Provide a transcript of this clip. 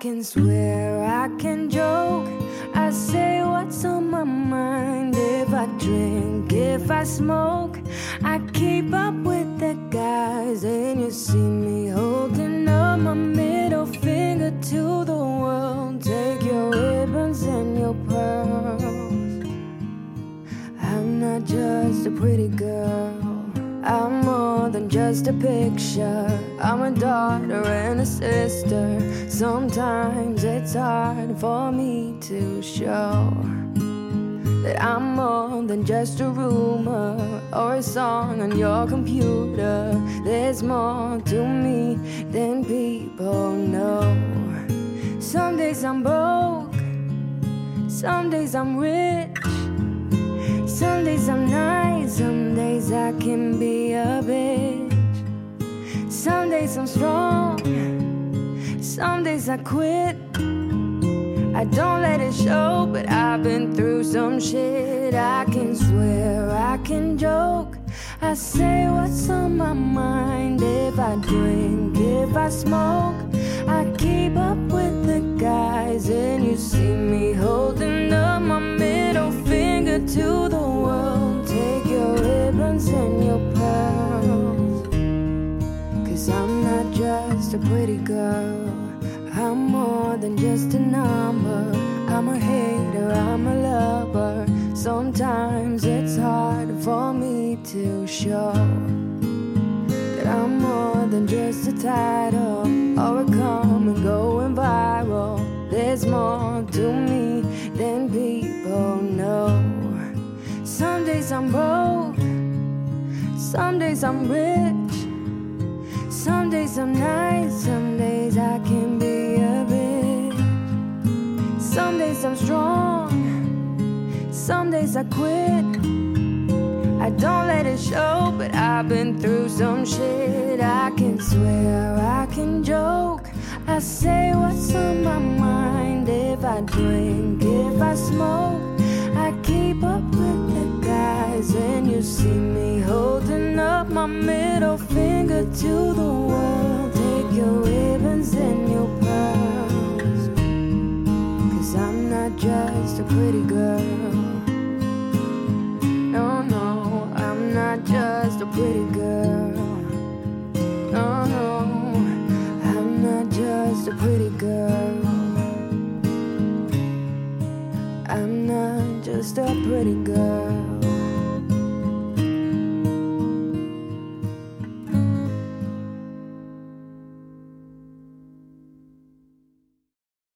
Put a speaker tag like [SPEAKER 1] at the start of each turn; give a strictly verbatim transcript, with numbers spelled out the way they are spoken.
[SPEAKER 1] can swear, I can joke, I say what's on my mind. If I drink, if I smoke, I keep up with the guys. And you see me holding up my middle finger to the world. Take your ribbons and your pearls. I'm not just a pretty girl, I'm more than just a picture. I'm a daughter and a sister. Sometimes it's hard for me to show that I'm more than just a rumor or a song on your computer. There's more to me than people know. Some days I'm broke, some days I'm rich, some days I'm nice, some days I can be a bitch. Some days I'm strong, some days I quit. I don't let it show, but I've been through some shit. I can swear, I can joke, I say what's on my mind. If I drink, if I smoke, I keep up with the guys. And you see me holding up my middle finger to the world. Take your ribbons and your pearls, 'cause I'm not just a pretty girl, I'm more than just a number. I'm a hater, I'm a lover. Sometimes it's hard for me to show that I'm more than just a title or a come and going viral. There's more to me than people know. Some days I'm broke, some days I'm rich, some days I'm nice, some days I can be a bitch. Some days I'm strong, some days I quit. I don't let it show, but I've been through some shit. I can swear, I can joke, I say what's on my mind. If I drink, if I smoke, I keep up with the guys. And you see me holding up my middle finger to the world. Take your ribbons and your pearls, 'cause I'm not just a pretty girl. No, no, I'm not just a pretty girl. No, no, I'm not just a pretty girl. I'm not just a pretty girl.